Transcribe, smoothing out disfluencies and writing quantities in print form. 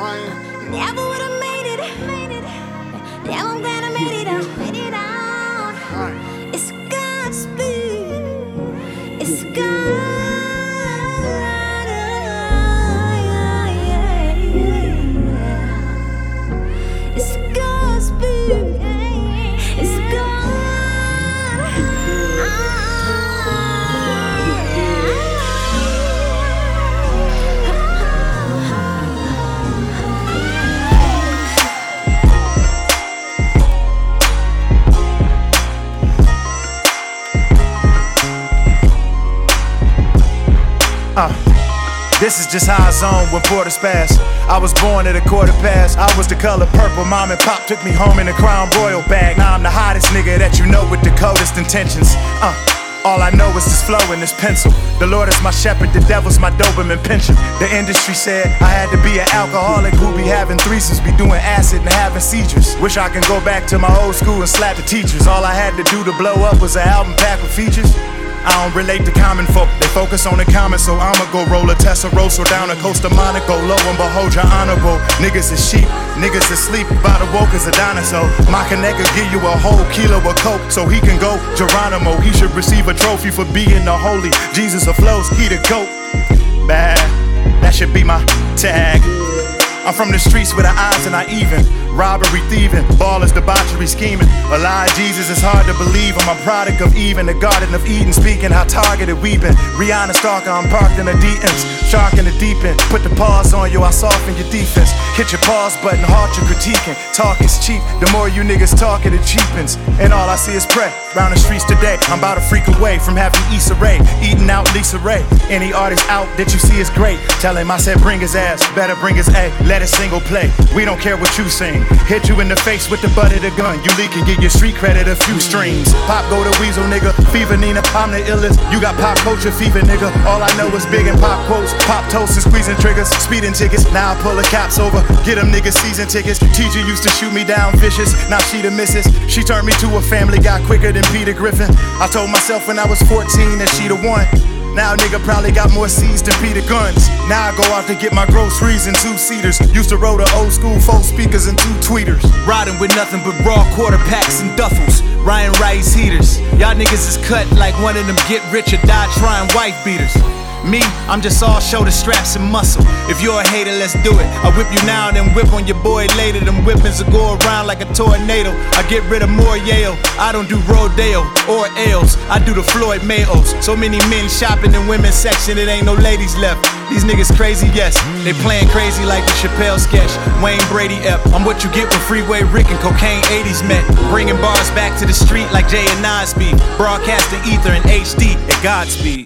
Ryan. Never would've made it. Damn, I'm glad I made it out. Right. It's Godspeed. It's God. It's Godspeed. It's God. This is just how I zone when quarters pass. I was born at a quarter past. I was the color purple. Mom and pop took me home in a Crown Royal bag. Now I'm the hottest nigga that you know with the coldest intentions. All I know is this flow and this pencil. The Lord is my shepherd, the devil's my Doberman pension. The industry said I had to be an alcoholic who be having threesomes, be doing acid and having seizures. Wish I can go back to my old school and slap the teachers. All I had to do to blow up was an album packed with features. I don't relate to common folk, they focus on the comments, so I'ma go roll a Testarossa down the coast of Monaco. Lo and behold, you're honorable. Niggas is sheep, niggas asleep, about to woke as a dinosaur. My connect could give you a whole kilo of coke, so he can go Geronimo. He should receive a trophy for being the holy Jesus of flows, he the GOAT. Bad, that should be my tag. I'm from the streets where the odds are not even. Robbery, thieving, ballers, debauchery, scheming. A lie, Jesus, it's hard to believe. I'm a product of Eve in the Garden of Eden. Speaking how targeted we been. Rihanna Stalker, I'm parked in the D-ends. Shark in the deep end. Put the pause on you, I soften your defense. Hit your pause button, halt your critiquing. Talk is cheap, the more you niggas talk it cheapens. And all I see is prey. Round the streets today, I'm about to freak away from having Issa Rae. Eating out Lisa Ray. Any artist out that you see is great. Tell him I said bring his ass, better bring his A. Let it single play. We don't care what you sing. Hit you in the face with the butt of the gun. You leak and get your street credit a few streams. Pop go to Weasel, nigga. Fever Nina, I'm the illest. You got pop culture fever, nigga. All I know is big and pop quotes. Pop toast and squeezing triggers. Speeding tickets. Now I pull the caps over. Get them niggas season tickets. TG used to shoot me down vicious. Now she the missus. She turned me to a family guy quicker than Peter Griffin. I told myself when I was 14 that she the one. Now nigga probably got more C's than Peter Guns. Now I go out to get my groceries in 2-seaters. Used to roll the old school 4 speakers and 2 tweeters. Riding with nothing but raw quarter packs and duffels. Ryan Rice heaters. Y'all niggas is cut like one of them get rich or die trying wife beaters. Me, I'm just all shoulder straps and muscle. If you're a hater, let's do it. I whip you now and then whip on your boy later. Them whippings will go around like a tornado. I get rid of more Yale. I don't do Rodeo or Ales. I do the Floyd Mayos. So many men shopping in women's section, it ain't no ladies left. These niggas crazy, yes. They playing crazy like the Chappelle sketch. Wayne Brady Ep. I'm what you get when Freeway Rick and Cocaine 80s met. Bringing bars back to the street like Jay and Nas speed. Broadcasting ether in HD at Godspeed.